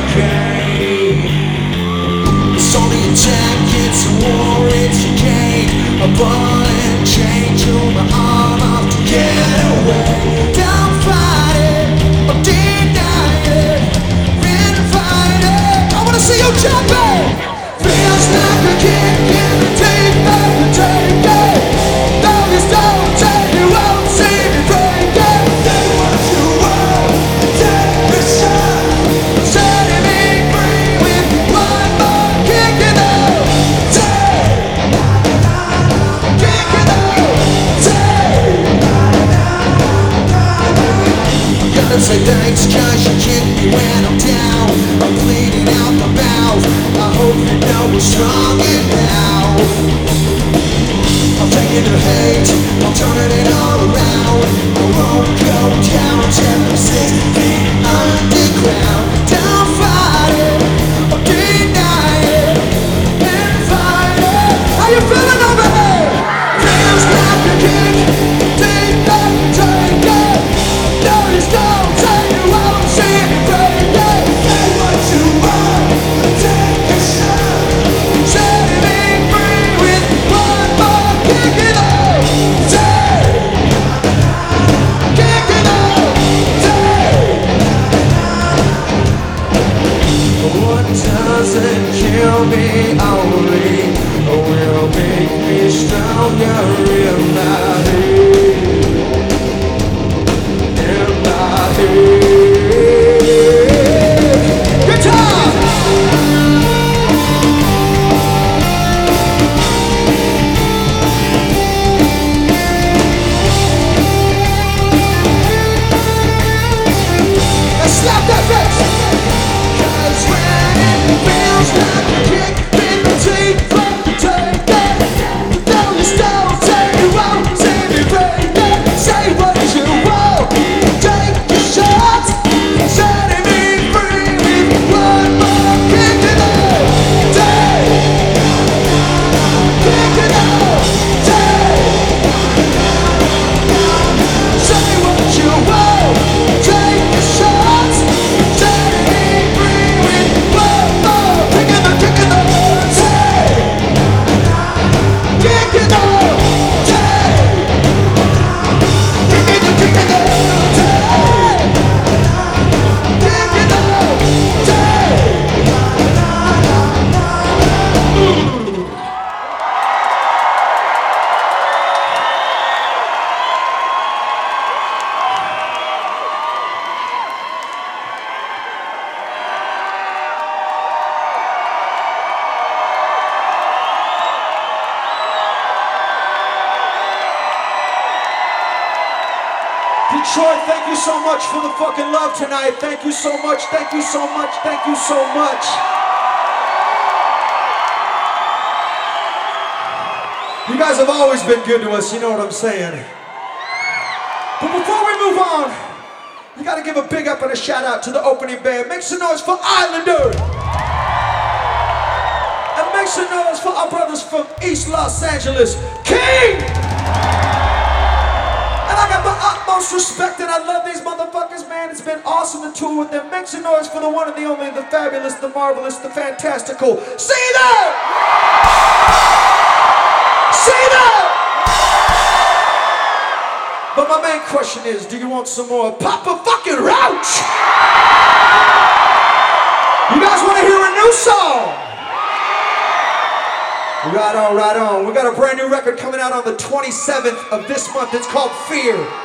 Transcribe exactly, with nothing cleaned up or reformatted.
okay. It's only a attack, it's a war, it's a game. A ball and chain to my arm, I'll to get away. Don't fight it, or deny it. Really fight it. I wanna see you jumping. Feels like a kick in the teeth of the take it. Though you don't take, you won't see me break it. Say what you want, take a shot. Setting me free with one more kick it out. Take, kick it out. Take. Gotta say thanks 'cause you kick me when I'm down. I'm bleeding out my bowels. I hope you know we're stronger now. I'm taking the hate, I'm turning it all around. I won't go down till I'm six feet underground. Don't fight it, or deny it, and fight it. How you feeling over here? Feels like a kick, deep up, take it. No, you don't take it, won't see me break it. Say what you want, take a shot. Setting me free with one more kick it out. Take, kick it out. Take. What doesn't kill me only will make me stronger in my head. In my head. Guitar! Let's slap that bass! 'Cause when it feels like a kick in the teeth from the take it. Though you still say you won't see me break it. Say what you want, take your shots. Setting me free with one more kick it out. Take, kick it out. Take. Say what you want, take your shots. Setting me free with one more kick it out. Kick it out. Take, kick it out. Take, kick it out. Kick it out. Take, kick it out. Take. Detroit, thank you so much for the fucking love tonight. Thank you so much, thank you so much, thank you so much. You guys have always been good to us, you know what I'm saying. But before we move on, you gotta give a big up and a shout out to the opening band. Make some noise for Islander. And make some noise for our brothers from East Los Angeles, King! And I got the utmost respect and I love these motherfuckers, man. It's been awesome to tour with them. Make some noise for the one and the only, the fabulous, the marvelous, the fantastical. See that? See that? But my main question is, do you want some more Papa fucking Roach? You guys want to hear a new song? Right on, right on. We got a brand new record coming out on the twenty-seventh of this month. It's called Fear.